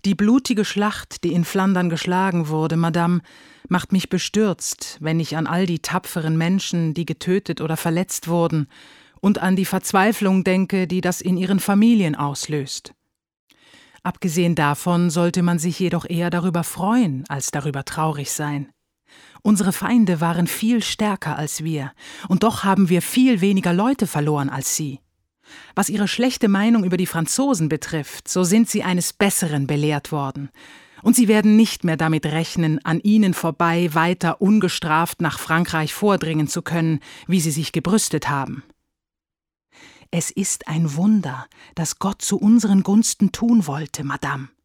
Die blutige Schlacht, die in Flandern geschlagen wurde, Madame, macht mich bestürzt, wenn ich an all die tapferen Menschen, die getötet oder verletzt wurden, und an die Verzweiflung denke, die das in ihren Familien auslöst. Abgesehen davon sollte man sich jedoch eher darüber freuen, als darüber traurig sein. Unsere Feinde waren viel stärker als wir, und doch haben wir viel weniger Leute verloren als sie. Was ihre schlechte Meinung über die Franzosen betrifft, so sind sie eines Besseren belehrt worden. Und sie werden nicht mehr damit rechnen, an ihnen vorbei weiter ungestraft nach Frankreich vordringen zu können, wie sie sich gebrüstet haben. Es ist ein Wunder, das Gott zu unseren Gunsten tun wollte, Madame.